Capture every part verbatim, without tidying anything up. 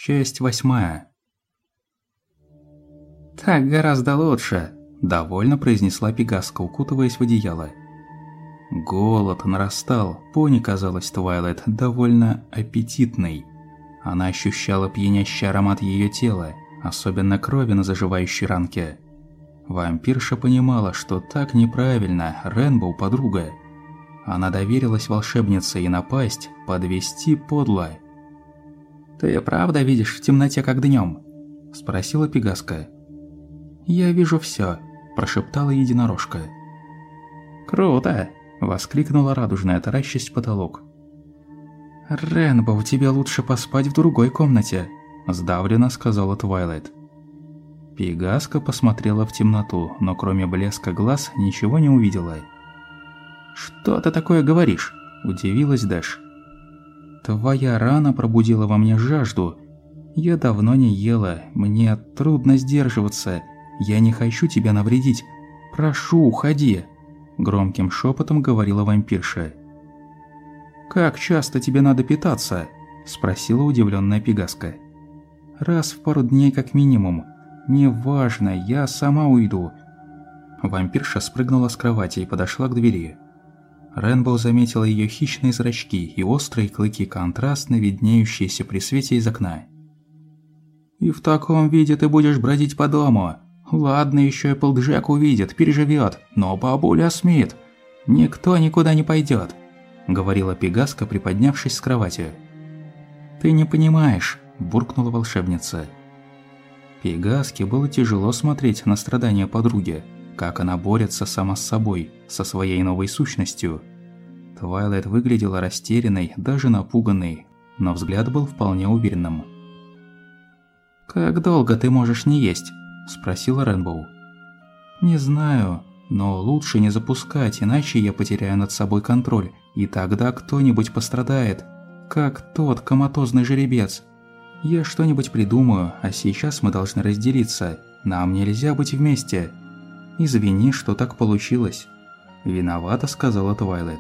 Часть восьмая. «Так гораздо лучше», – довольно произнесла Пегаска, укутываясь в одеяло. Голод нарастал, пони казалась Твайлайт довольно аппетитной. Она ощущала пьянящий аромат ее тела, особенно крови на заживающей ранке. Вампирша понимала, что так неправильно, Рэнбоу подруга. Она доверилась волшебнице, и напасть, подвести подло. «Ты правда видишь в темноте, как днём?» – спросила Пегаска. «Я вижу всё», – прошептала единорожка. «Круто!» – воскликнула радужная, таращась в потолок. «Рэнбоу, тебе лучше поспать в другой комнате», – сдавленно сказала Твайлайт. Пегаска посмотрела в темноту, но кроме блеска глаз ничего не увидела. «Что ты такое говоришь?» – удивилась Дэш. «Твоя рана пробудила во мне жажду. Я давно не ела, мне трудно сдерживаться. Я не хочу тебя навредить. Прошу, уходи!» – громким шепотом говорила вампирша. «Как часто тебе надо питаться?» – спросила удивленная Пегаска. «Раз в пару дней как минимум. Неважно, я сама уйду». Вампирша спрыгнула с кровати и подошла к двери. Рэнбоу заметила ее хищные зрачки и острые клыки, контрастно виднеющиеся при свете из окна. «И в таком виде ты будешь бродить по дому? Ладно, еще и Эпплджек увидит, переживет, но бабуля Смит. Никто никуда не пойдет», – говорила Пегаска, приподнявшись с кровати. «Ты не понимаешь», – буркнула волшебница. Пегаске было тяжело смотреть на страдания подруги, как она борется сама с собой, со своей новой сущностью. Твайлайт выглядела растерянной, даже напуганной, но взгляд был вполне уверенным. «Как долго ты можешь не есть?» – спросила Рэнбоу. «Не знаю, но лучше не запускать, иначе я потеряю над собой контроль, и тогда кто-нибудь пострадает, как тот коматозный жеребец. Я что-нибудь придумаю, а сейчас мы должны разделиться, нам нельзя быть вместе. Извини, что так получилось», – виновата сказала Твайлайт.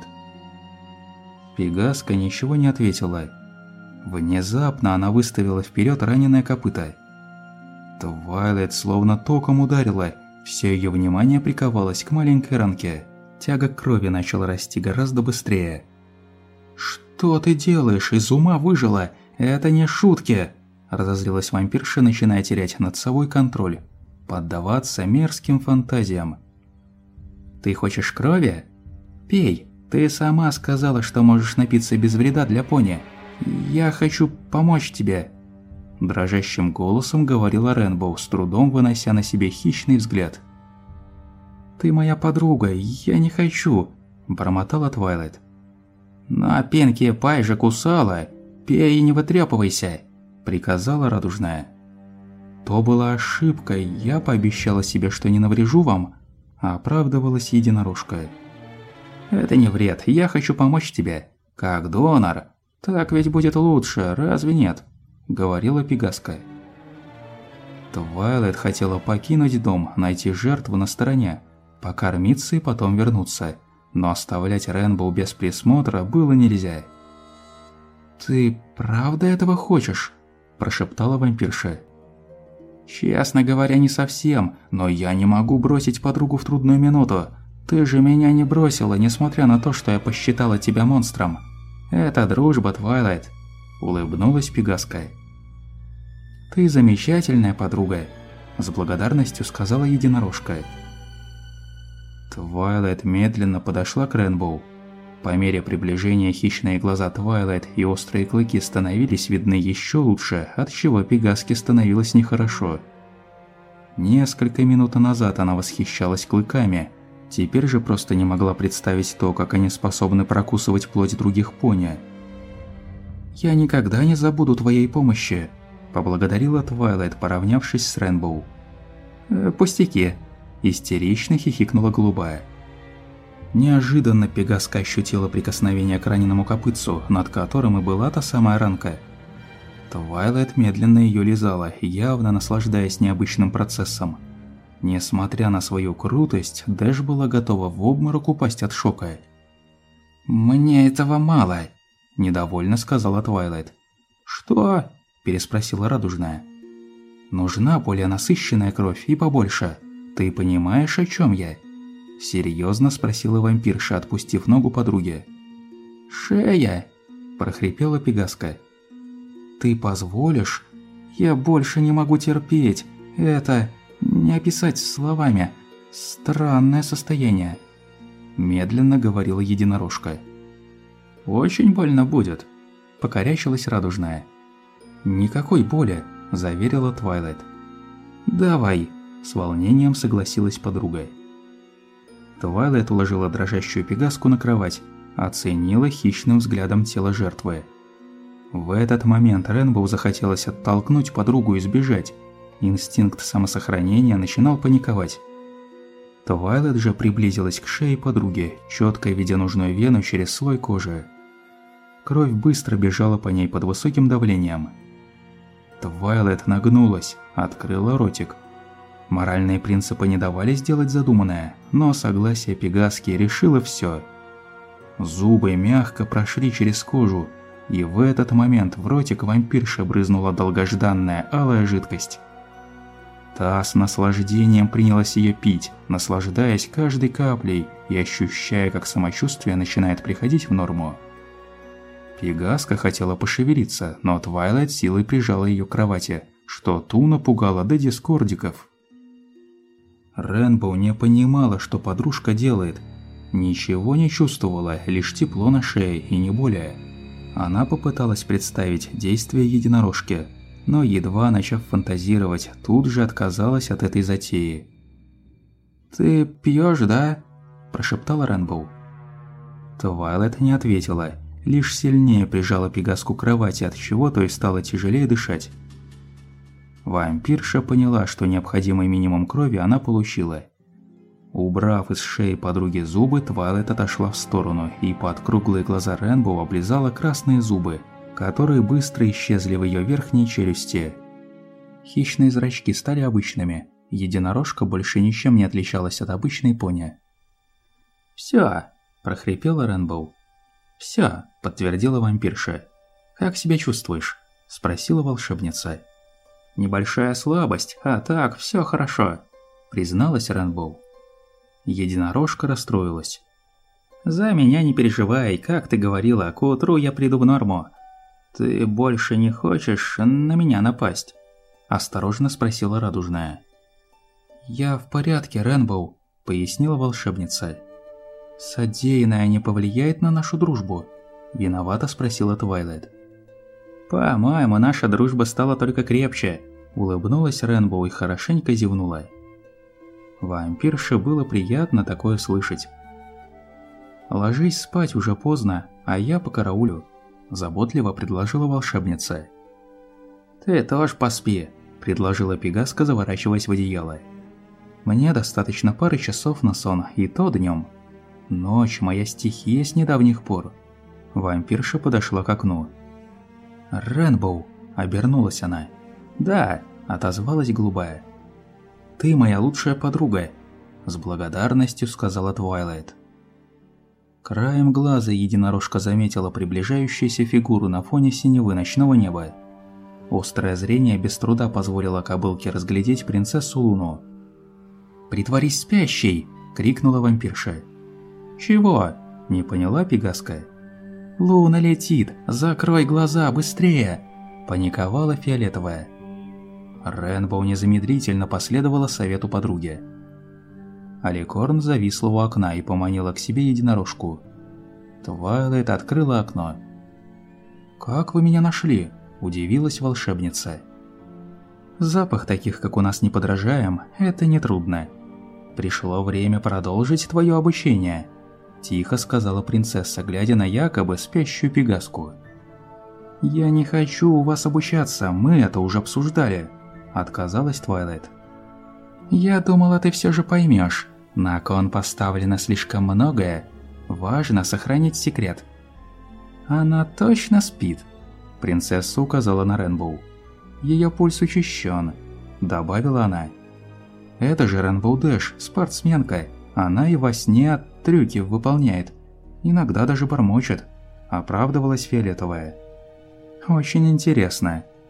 Пегаска ничего не ответила. Внезапно она выставила вперед раненое копыто. Твайлайт словно током ударила, все ее внимание приковалось к маленькой ранке. Тяга к крови начала расти гораздо быстрее. «Что ты делаешь? Из ума выжила! Это не шутки!» – разозлилась вампирша, начиная терять над собой контроль, поддаваться мерзким фантазиям. «Ты хочешь крови? Пей! Ты сама сказала, что можешь напиться без вреда для пони. Я хочу помочь тебе!» Дрожащим голосом говорила Рэнбоу, с трудом вынося на себе хищный взгляд. «Ты моя подруга, я не хочу!» – бормотала Твайлайт. «На Пинки Пай же кусала! Пей и не вытрёпывайся!» – приказала радужная. «То была ошибка, я пообещала себе, что не наврежу вам», – оправдывалась единорожка. «Это не вред, я хочу помочь тебе. Как донор. Так ведь будет лучше, разве нет?» – говорила Пегаска. Твайлайт хотела покинуть дом, найти жертву на стороне, покормиться и потом вернуться, но оставлять Рэнбоу без присмотра было нельзя. «Ты правда этого хочешь?» – прошептала вампирша. «Честно говоря, не совсем, но я не могу бросить подругу в трудную минуту. Ты же меня не бросила, несмотря на то, что я посчитала тебя монстром. Это дружба, Твайлайт», – улыбнулась Пегаска. «Ты замечательная подруга», – с благодарностью сказала единорожка. Твайлайт медленно подошла к Рэнбоу. По мере приближения хищные глаза Твайлайт и острые клыки становились видны еще лучше, отчего Пегаске становилось нехорошо. Несколько минут назад она восхищалась клыками, теперь же просто не могла представить то, как они способны прокусывать плоть других пони. «Я никогда не забуду твоей помощи», – поблагодарила Твайлайт, поравнявшись с Рэнбоу. «Э, «Пустяки», – истерично хихикнула голубая. Неожиданно Пегаска ощутила прикосновение к раненому копытцу, над которым и была та самая ранка. Твайлайт медленно ее лизала, явно наслаждаясь необычным процессом. Несмотря на свою крутость, Дэш была готова в обморок упасть от шока. «Мне этого мало», – недовольно сказала Твайлайт. «Что?» – переспросила Радужная. «Нужна более насыщенная кровь и побольше. Ты понимаешь, о чем я?» – серьезно спросила вампирша, отпустив ногу подруги. «Шея!» – прохрипела Пегаска. «Ты позволишь? Я больше не могу терпеть. Это не описать словами. Странное состояние», – медленно говорила единорожка. «Очень больно будет», – покорячилась Радужная. «Никакой боли», – заверила Твайлайт. «Давай», – с волнением согласилась подруга. Твайлайт уложила дрожащую Пегаску на кровать, оценила хищным взглядом тело жертвы. В этот момент Рэнбоу захотелось оттолкнуть подругу и сбежать. Инстинкт самосохранения начинал паниковать. Твайлайт же приблизилась к шее подруги, четко видя нужную вену через слой кожи. Кровь быстро бежала по ней под высоким давлением. Твайлайт нагнулась, открыла ротик. Моральные принципы не давали сделать задуманное, но согласие Пегаски решило все. Зубы мягко прошли через кожу, и в этот момент в ротик вампирши брызнула долгожданная алая жидкость. Та с наслаждением принялась ее пить, наслаждаясь каждой каплей и ощущая, как самочувствие начинает приходить в норму. Пегаска хотела пошевелиться, но Твайлайт силой прижала ее к кровати, что ту напугало до дискордиков. Рэнбоу не понимала, что подружка делает. Ничего не чувствовала, лишь тепло на шее и не более. Она попыталась представить действия единорожки, но едва начав фантазировать, тут же отказалась от этой затеи. «Ты пьешь, да?» – прошептала Рэнбоу. Твайлайт не ответила, лишь сильнее прижала Пегаску к кровати, от чего то и стало тяжелее дышать. Вампирша поняла, что необходимый минимум крови она получила. Убрав из шеи подруги зубы, Твайлайт отошла в сторону и под круглые глаза Рэнбоу облизала красные зубы, которые быстро исчезли в ее верхней челюсти. Хищные зрачки стали обычными, единорожка больше ничем не отличалась от обычной пони. «Всё», – прохрипела Рэнбоу. «Всё», – подтвердила вампирша. «Как себя чувствуешь?» – спросила волшебница. «Небольшая слабость, а так, всё хорошо», – призналась Рэнбоу. Единорожка расстроилась. «За меня не переживай, как ты говорила, к утру я приду в норму. Ты больше не хочешь на меня напасть?» – осторожно спросила Радужная. «Я в порядке, Рэнбоу», – пояснила волшебница. «Содеянное не повлияет на нашу дружбу?» – виновато спросила Твайлайт. «По-моему, наша дружба стала только крепче», – улыбнулась Рэнбоу и хорошенько зевнула. Вампирше было приятно такое слышать. «Ложись спать, уже поздно, а я покараулю», – заботливо предложила волшебница. «Ты тоже поспи», – предложила Пегаска, заворачиваясь в одеяло. «Мне достаточно пары часов на сон, и то днем. Ночь – моя стихия с недавних пор». Вампирша подошла к окну. «Рэнбоу», – обернулась она. «Да», – отозвалась голубая. «Ты моя лучшая подруга», – с благодарностью сказала Твайлайт. Краем глаза единорожка заметила приближающуюся фигуру на фоне синевы ночного неба. Острое зрение без труда позволило кобылке разглядеть принцессу Луну. «Притворись спящей!» – крикнула вампирша. «Чего?» – не поняла Пегаска. «Луна летит! Закрой глаза, быстрее!» – паниковала фиолетовая. Рэнбоу незамедлительно последовала совету подруги. Аликорн зависла у окна и поманила к себе единорожку. Твайлайт открыла окно. «Как вы меня нашли?» – удивилась волшебница. «Запах таких, как у нас, не подражаем, это нетрудно. Пришло время продолжить твое обучение», – тихо сказала принцесса, глядя на якобы спящую Пегаску. «Я не хочу у вас обучаться, мы это уже обсуждали», – отказалась Твайлайт. «Я думала, ты все же поймешь. На кон поставлено слишком многое. Важно сохранить секрет». «Она точно спит», – принцесса указала на Рэнбоу. «Ее пульс учащен», – добавила она. «Это же Рэнбоу Дэш, спортсменка. Она и во сне трюки выполняет. Иногда даже бормочет», – оправдывалась фиолетовая. «Очень интересно».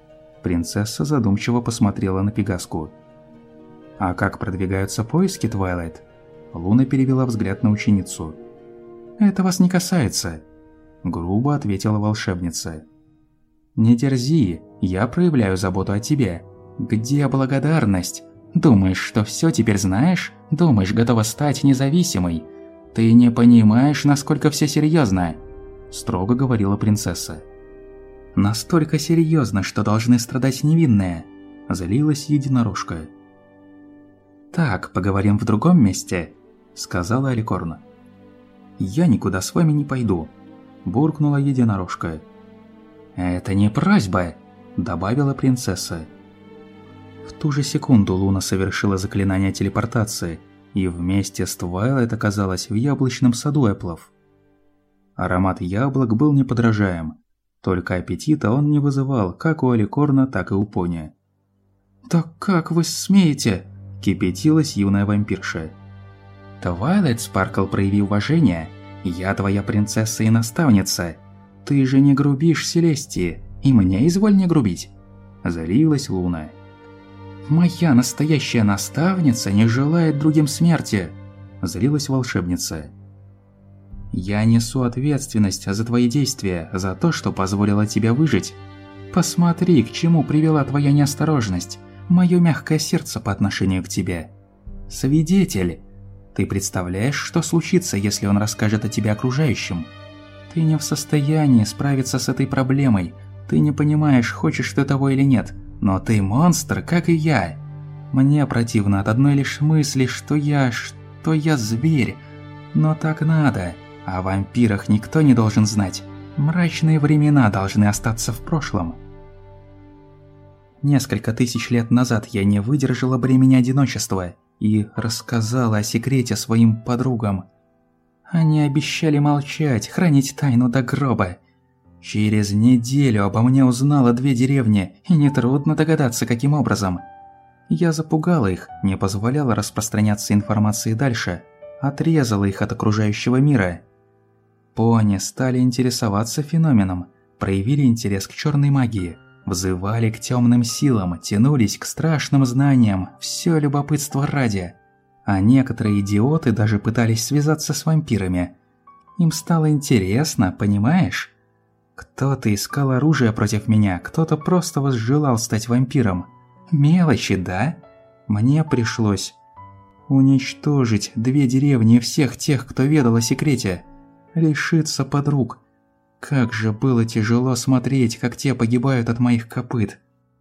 Принцесса задумчиво посмотрела на Пегаску. «А как продвигаются поиски, Твайлайт?» Луна перевела взгляд на ученицу. «Это вас не касается», – грубо ответила волшебница. «Не дерзи, я проявляю заботу о тебе. Где благодарность? Думаешь, что все теперь знаешь? Думаешь, готова стать независимой? Ты не понимаешь, насколько все серьезно», – строго говорила принцесса. «Настолько серьезно, что должны страдать невинные», – злилась единорожка. «Так, поговорим в другом месте», – сказала Аликорн. «Я никуда с вами не пойду», – буркнула единорожка. «Это не просьба», – добавила принцесса. В ту же секунду Луна совершила заклинание телепортации, и вместе с Твайлайт оказалась в яблочном саду Эплов. Аромат яблок был неподражаем, только аппетита он не вызывал как у Аликорна, так и у пони. «Да как вы смеете?» – кипятилась юная вампирша. «Твайлайт Спаркл, прояви уважение. Я твоя принцесса и наставница. Ты же не грубишь Селестии, и мне изволь не грубить», – злилась Луна. «Моя настоящая наставница не желает другим смерти», – злилась волшебница. «Я несу ответственность за твои действия, за то, что позволила тебе выжить. Посмотри, к чему привела твоя неосторожность, мое мягкое сердце по отношению к тебе. Свидетель, ты представляешь, что случится, если он расскажет о тебе окружающим? Ты не в состоянии справиться с этой проблемой, ты не понимаешь, хочешь ты того или нет, но ты монстр, как и я. Мне противно от одной лишь мысли, что я, что я зверь, но так надо». О вампирах никто не должен знать. Мрачные времена должны остаться в прошлом. Несколько тысяч лет назад я не выдержала бремени одиночества и рассказала о секрете своим подругам. Они обещали молчать, хранить тайну до гроба. Через неделю обо мне узнало две деревни, и нетрудно догадаться, каким образом. Я запугала их, не позволяла распространяться информации дальше, отрезала их от окружающего мира. Пони стали интересоваться феноменом, проявили интерес к черной магии, взывали к темным силам, тянулись к страшным знаниям, все любопытство ради. А некоторые идиоты даже пытались связаться с вампирами. Им стало интересно, понимаешь? Кто-то искал оружие против меня, кто-то просто возжелал стать вампиром. Мелочи, да? Мне пришлось уничтожить две деревни и всех тех, кто ведал о секрете. Лишиться подруг. Как же было тяжело смотреть, как те погибают от моих копыт.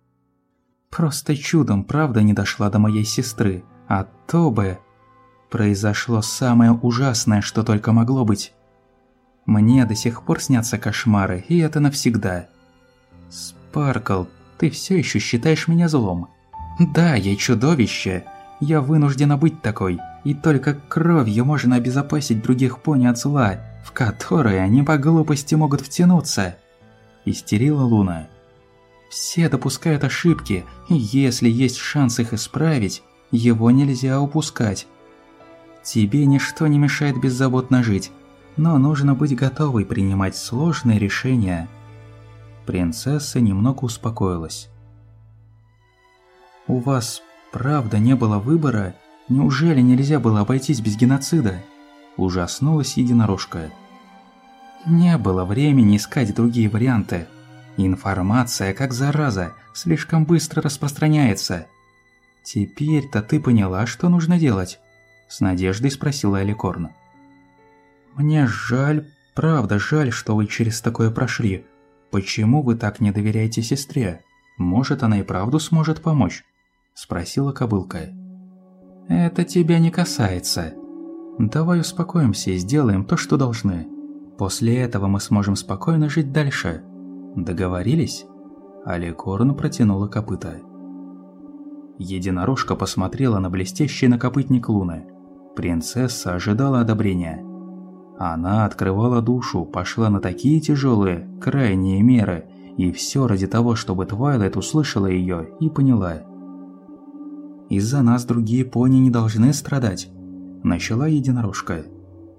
Просто чудом правда не дошла до моей сестры, а то бы произошло самое ужасное, что только могло быть. Мне до сих пор снятся кошмары, и это навсегда. Спаркл, ты все еще считаешь меня злом? Да, я чудовище. Я вынуждена быть такой, и только кровью можно обезопасить других пони от зла, в которые они по глупости могут втянуться. Истерила Луна. Все допускают ошибки, и если есть шанс их исправить, его нельзя упускать. Тебе ничто не мешает беззаботно жить, но нужно быть готовой принимать сложные решения. Принцесса немного успокоилась. У вас правда не было выбора? Неужели нельзя было обойтись без геноцида? Ужаснулась единорожка. Не было времени искать другие варианты. Информация, как зараза, слишком быстро распространяется. Теперь-то ты поняла, что нужно делать? С надеждой спросила Аликорн. Мне жаль, правда жаль, что вы через такое прошли. Почему вы так не доверяете сестре? Может, она и правду сможет помочь? Спросила кобылка. Это тебя не касается. Давай успокоимся и сделаем то, что должны. После этого мы сможем спокойно жить дальше. Договорились? Аликорн протянула копыта. Единорожка посмотрела на блестящий накопытник Луны. Принцесса ожидала одобрения. Она открывала душу, пошла на такие тяжелые, крайние меры, и все ради того, чтобы Твайлайт услышала ее и поняла. «Из-за нас другие пони не должны страдать», – начала единорожка.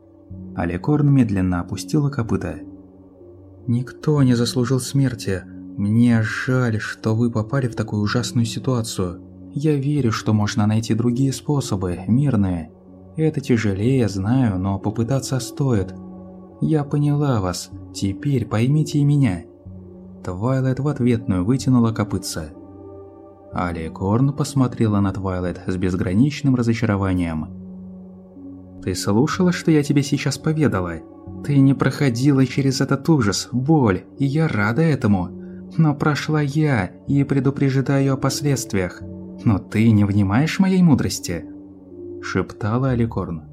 Аликорн медленно опустила копыта. «Никто не заслужил смерти, Мне жаль, что вы попали в такую ужасную ситуацию. Я верю, что можно найти другие способы, мирные. Это тяжелее, знаю, но попытаться стоит. Я поняла вас, теперь поймите и меня». Твайлайт в ответную вытянула копытца. Аликорн посмотрела на Твайлайт с безграничным разочарованием. «Ты слушала, что я тебе сейчас поведала? Ты не проходила через этот ужас, боль, и я рада этому. Но прошла я и предупреждаю о последствиях. Но ты не внимаешь моей мудрости?» Шептала Аликорн.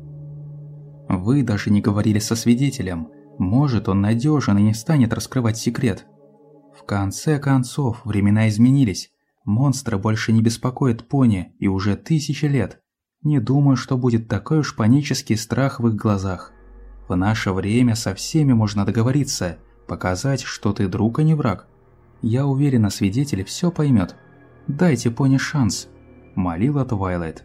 «Вы даже не говорили со свидетелем. Может, он надежен и не станет раскрывать секрет. В конце концов, времена изменились. Монстры больше не беспокоят пони и уже тысячи лет. Не думаю, что будет такой уж панический страх в их глазах. В наше время со всеми можно договориться, показать, что ты друг, а не враг. Я уверена, свидетель все поймет. Дайте пони шанс», – молила Твайлайт.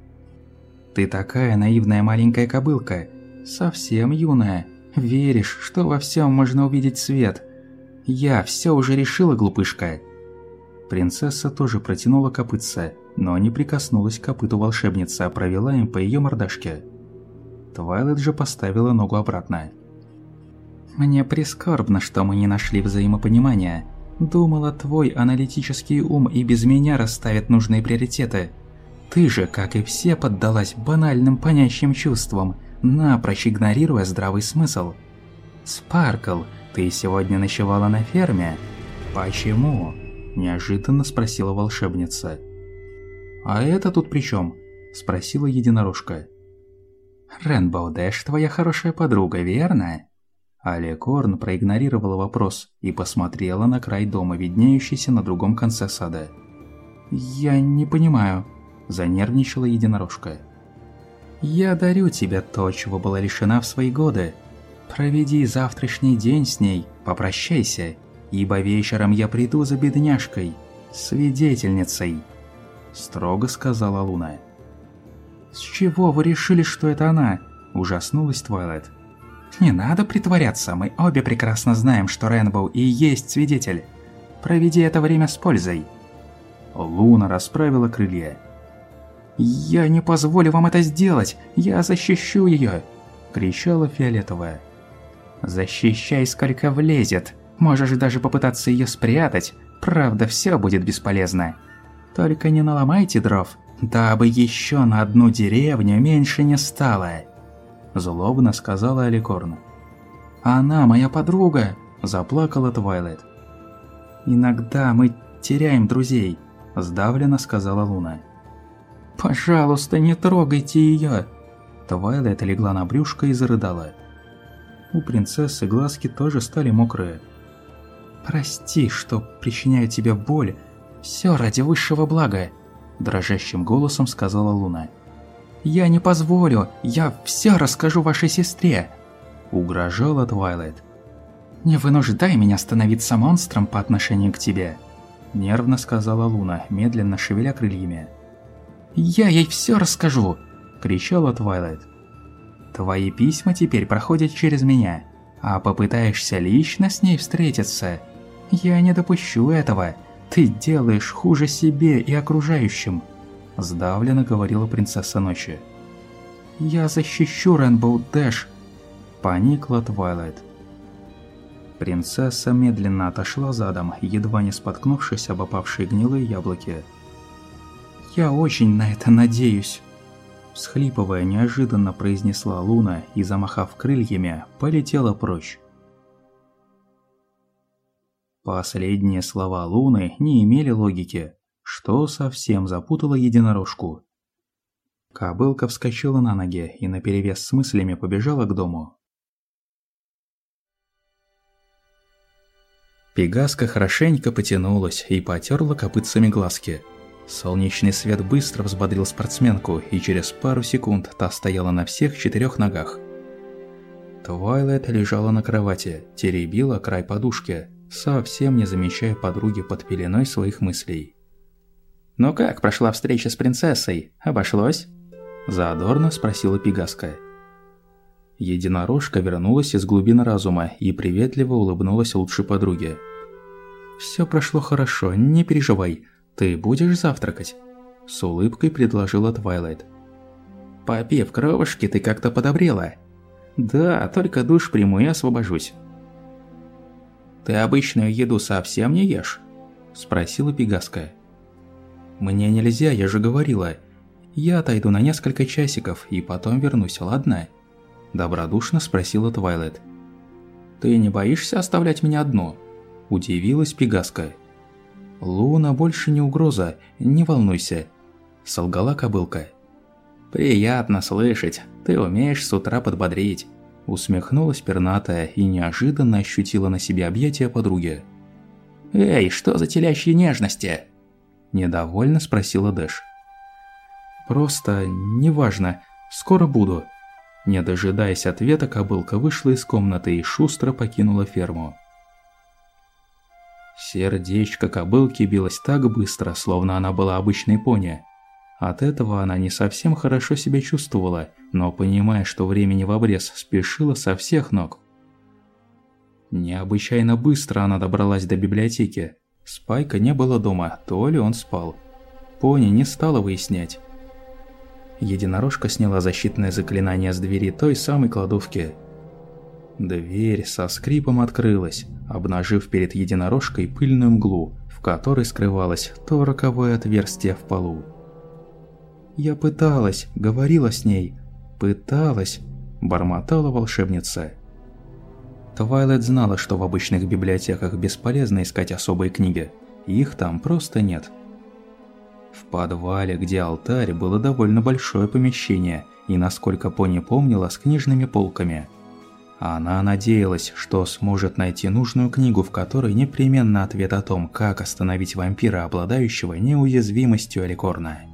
«Ты такая наивная маленькая кобылка, совсем юная. Веришь, что во всем можно увидеть свет. Я все уже решила, глупышка». Принцесса тоже протянула копытца, но не прикоснулась к копыту волшебницы, а провела им по ее мордашке. Твайлайт же поставила ногу обратно. «Мне прискорбно, что мы не нашли взаимопонимания. Думала, твой аналитический ум и без меня расставит нужные приоритеты. Ты же, как и все, поддалась банальным панящим чувствам, напрочь игнорируя здравый смысл. Спаркл, ты сегодня ночевала на ферме? Почему?» – неожиданно спросила волшебница. «А это тут при чем?» – спросила единорожка. «Рэнбоу Дэш твоя хорошая подруга, верно?» Аликорн проигнорировала вопрос и посмотрела на край дома, виднеющийся на другом конце сада. «Я не понимаю», – занервничала единорожка. «Я дарю тебе то, чего была лишена в свои годы. Проведи завтрашний день с ней, попрощайся, ибо вечером я приду за бедняжкой, свидетельницей», – строго сказала Луна. «С чего вы решили, что это она?» – ужаснулась Твайлайт. «Не надо притворяться, мы обе прекрасно знаем, что Рэнбоу и есть свидетель. Проведи это время с пользой». Луна расправила крылья. «Я не позволю вам это сделать! Я защищу ее!» – кричала Фиолетовая. «Защищай, сколько влезет! Можешь даже попытаться ее спрятать, правда, все будет бесполезно. Только не наломайте дров, дабы еще на одну деревню меньше не стало!» – злобно сказала Аликорн. «Она моя подруга!» – заплакала Твайлайт. «Иногда мы теряем друзей», – сдавленно сказала Луна. «Пожалуйста, не трогайте ее!» Твайлайт легла на брюшко и зарыдала. У принцессы глазки тоже стали мокрые. «Прости, что причиняю тебе боль. Все ради высшего блага», – дрожащим голосом сказала Луна. «Я не позволю, я все расскажу вашей сестре», – угрожала Твайлайт. «Не вынуждай меня становиться монстром по отношению к тебе», – нервно сказала Луна, медленно шевеля крыльями. «Я ей все расскажу!» – кричала Твайлайт. «Твои письма теперь проходят через меня, а попытаешься лично с ней встретиться. Я не допущу этого. Ты делаешь хуже себе и окружающим», – сдавленно говорила принцесса ночи. «Я защищу Рэнбоу Дэш», – поникла Твайлайт. Принцесса медленно отошла задом, едва не споткнувшись об опавшие гнилые яблоки. «Я очень на это надеюсь», – всхлипывая, неожиданно произнесла Луна и, замахав крыльями, полетела прочь. Последние слова Луны не имели логики, что совсем запутало единорожку. Кобылка вскочила на ноги и наперевес с мыслями побежала к дому. Пегаска хорошенько потянулась и потерла копытцами глазки. Солнечный свет быстро взбодрил спортсменку, и через пару секунд та стояла на всех четырех ногах. Твайлайт лежала на кровати, теребила край подушки, совсем не замечая подруги под пеленой своих мыслей. «Ну как прошла встреча с принцессой? Обошлось?» – задорно спросила Пегаска. Единорожка вернулась из глубин разума и приветливо улыбнулась лучшей подруге. Все прошло хорошо, не переживай. Ты будешь завтракать?» С улыбкой предложила Твайлайт. «Попив кровушки, ты как-то подобрела». «Да, только душ приму и освобожусь». «Ты обычную еду совсем не ешь?» Спросила Пегаска. «Мне нельзя, я же говорила. Я отойду на несколько часиков и потом вернусь, ладно?» Добродушно спросила Твайлайт. «Ты не боишься оставлять меня одну?» Удивилась Пегаска. «Луна больше не угроза, не волнуйся», – солгала кобылка. «Приятно слышать, ты умеешь с утра подбодрить», – усмехнулась пернатая и неожиданно ощутила на себе объятия подруги. «Эй, что за телящие нежности?» – недовольно спросила Дэш. «Просто неважно, скоро буду». Не дожидаясь ответа, кобылка вышла из комнаты и шустро покинула ферму. Сердечко кобылки билось так быстро, словно она была обычной пони. От этого она не совсем хорошо себя чувствовала, но, понимая, что времени в обрез, спешила со всех ног. Необычайно быстро она добралась до библиотеки. Спайка не было дома, то ли он спал. Пони не стала выяснять. Единорожка сняла защитное заклинание с двери той самой кладовки. Дверь со скрипом открылась, обнажив перед единорожкой пыльную мглу, в которой скрывалось то роковое отверстие в полу. «Я пыталась, говорила с ней, пыталась», – бормотала волшебница. Твайлайт знала, что в обычных библиотеках бесполезно искать особые книги, их там просто нет. В подвале, где алтарь, было довольно большое помещение и, насколько Пони помнила, с книжными полками. Она надеялась, что сможет найти нужную книгу, в которой непременно ответ о том, как остановить вампира, обладающего неуязвимостью Аликорна.